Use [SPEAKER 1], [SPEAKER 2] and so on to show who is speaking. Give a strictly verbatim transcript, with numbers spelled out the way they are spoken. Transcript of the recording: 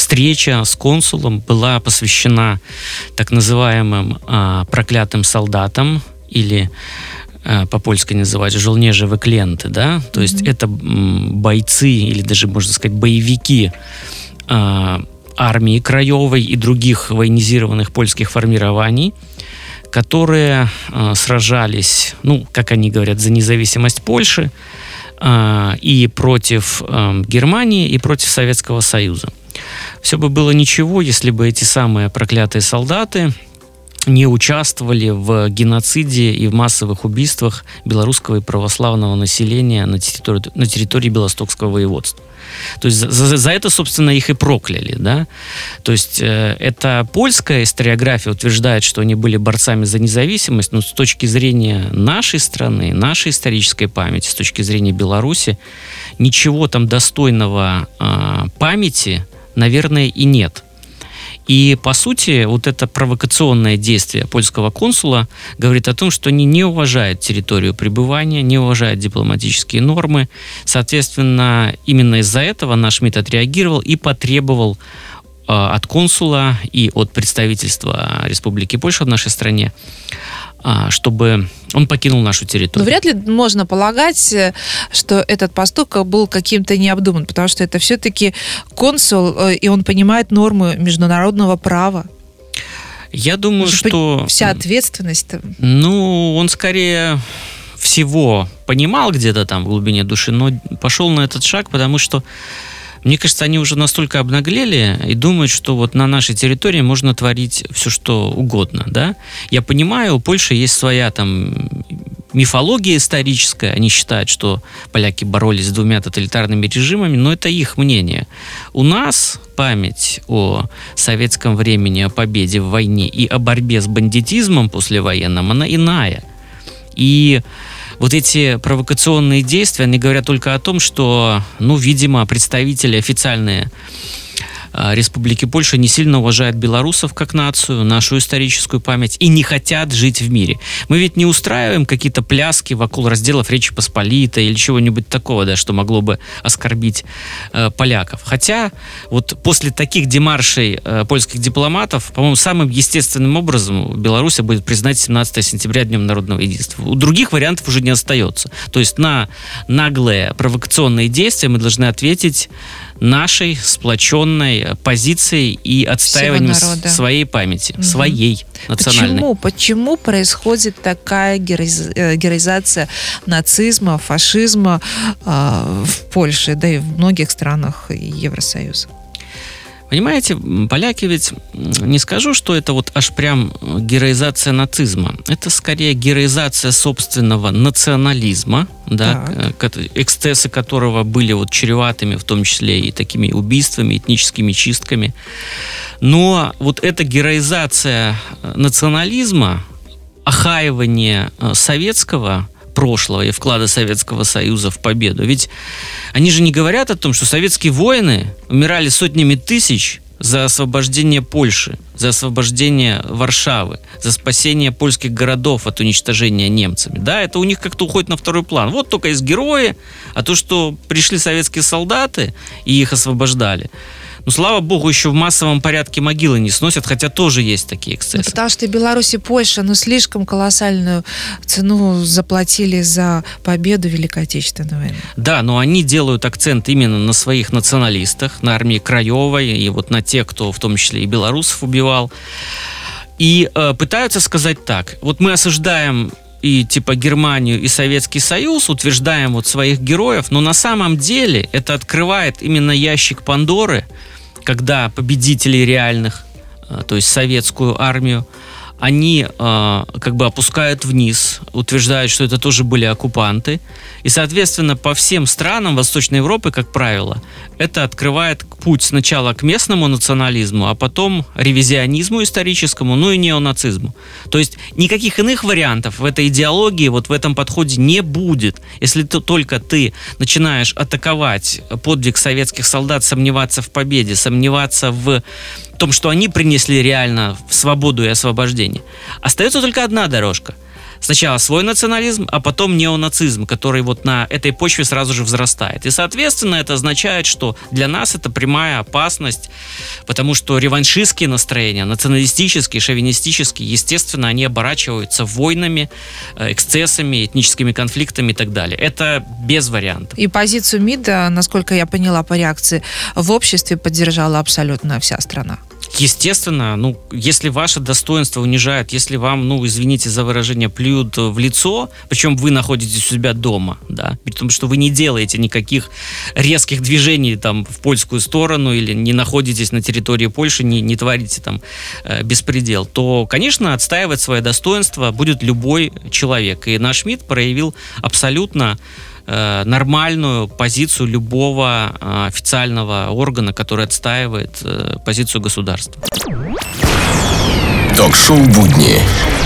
[SPEAKER 1] встреча с консулом была посвящена так называемым а, проклятым солдатам, или а, по-польски называть «жолнежи выклиенты», да, то mm-hmm. есть это м, бойцы, или даже, можно сказать, боевики а, армии Краевой и других военизированных польских формирований, которые э, сражались, ну, как они говорят, за независимость Польши э, и против э, Германии, и против Советского Союза. Все бы было ничего, если бы эти самые проклятые солдаты не участвовали в геноциде и в массовых убийствах белорусского и православного населения на территории, на территории Белостокского воеводства. То есть за, за это, собственно, их и прокляли, да. То есть э, эта польская историография утверждает, что они были борцами за независимость, но с точки зрения нашей страны, нашей исторической памяти, с точки зрения Беларуси, ничего там достойного э, памяти, наверное, и нет. И, по сути, вот это провокационное действие польского консула говорит о том, что они не уважают территорию пребывания, не уважают дипломатические нормы. Соответственно, именно из-за этого наш МИД отреагировал и потребовал э, от консула и от представительства Республики Польша в нашей стране, э, чтобы он покинул нашу территорию.
[SPEAKER 2] Но вряд ли можно полагать, что этот поступок был каким-то необдуманным, потому что это все-таки консул, и он понимает нормы международного права.
[SPEAKER 1] Я думаю, что...
[SPEAKER 2] Вся ответственность-то...
[SPEAKER 1] Ну, он скорее всего понимал где-то там в глубине души, но пошел на этот шаг, потому что, мне кажется, они уже настолько обнаглели и думают, что вот на нашей территории можно творить все, что угодно, да. Я понимаю, у Польши есть своя там мифология историческая. Они считают, что поляки боролись с двумя тоталитарными режимами, но это их мнение. У нас память о советском времени, о победе в войне и о борьбе с бандитизмом послевоенным, она иная. И вот эти провокационные действия, они говорят только о том, что, ну, видимо, представители официальные Республики Польша не сильно уважают белорусов как нацию, нашу историческую память и не хотят жить в мире. Мы ведь не устраиваем какие-то пляски вокруг разделов Речи Посполитой или чего-нибудь такого, да, что могло бы оскорбить э, поляков. Хотя вот после таких демаршей э, польских дипломатов, по-моему, самым естественным образом Беларусь будет признать семнадцатое сентября Днем народного единства. У других вариантов уже не остается. То есть на наглые провокационные действия мы должны ответить нашей сплоченной позицией и отстаиванием своей памяти, угу. своей национальной.
[SPEAKER 2] Почему? Почему происходит такая героиз... героизация нацизма, фашизма э, в Польше, да и в многих странах Евросоюза?
[SPEAKER 1] Понимаете, поляки ведь, не скажу, что это вот аж прям героизация нацизма. Это скорее героизация собственного национализма, да, эксцессы которого были вот чреватыми, в том числе и такими убийствами, этническими чистками. Но вот эта героизация национализма, охаивание советского прошлого и вклада Советского Союза в победу. Ведь они же не говорят о том, что советские воины умирали сотнями тысяч за освобождение Польши, за освобождение Варшавы, за спасение польских городов от уничтожения немцами. Да, это у них как-то уходит на второй план. Вот только есть герои, а то, что пришли советские солдаты и их освобождали, ну, слава богу, еще в массовом порядке могилы не сносят, хотя тоже есть такие эксцессы. Ну,
[SPEAKER 2] потому что Беларусь и Польша, ну, слишком колоссальную цену заплатили за победу в Великой Отечественной войне.
[SPEAKER 1] Да, но они делают акцент именно на своих националистах, на армии Краевой, и вот на тех, кто в том числе и белорусов убивал. И э, пытаются сказать так: вот мы осуждаем и типа Германию и Советский Союз, утверждаем вот своих героев, но на самом деле это открывает именно ящик Пандоры, когда победители реальных, то есть советскую армию, они э, как бы опускают вниз, утверждают, что это тоже были оккупанты. И, соответственно, по всем странам Восточной Европы, как правило, это открывает путь сначала к местному национализму, а потом ревизионизму историческому, ну и неонацизму. То есть никаких иных вариантов в этой идеологии, вот в этом подходе не будет. Если ты, только ты начинаешь атаковать подвиг советских солдат, сомневаться в победе, сомневаться в том, что они принесли реально свободу и освобождение. Остается только одна дорожка. сначала свой национализм, а потом неонацизм, который вот на этой почве сразу же взрастает. И, соответственно, это означает, что для нас это прямая опасность, потому что реваншистские настроения, националистические, шовинистические, естественно, они оборачиваются войнами, эксцессами, этническими конфликтами и так далее. Это без вариантов.
[SPEAKER 2] И позицию МИДа, насколько я поняла по реакции, в обществе поддержала абсолютно вся страна.
[SPEAKER 1] Естественно, ну, если ваше достоинство унижают, если вам, ну, извините за выражение, плюют в лицо, причем вы находитесь у себя дома, да, потому что вы не делаете никаких резких движений там в польскую сторону или не находитесь на территории Польши, не, не творите там э, беспредел, то, конечно, отстаивать свое достоинство будет любой человек. И наш МИД проявил абсолютно нормальную позицию любого э, официального органа, который отстаивает э, позицию государства.
[SPEAKER 3] Ток-шоу «Будни».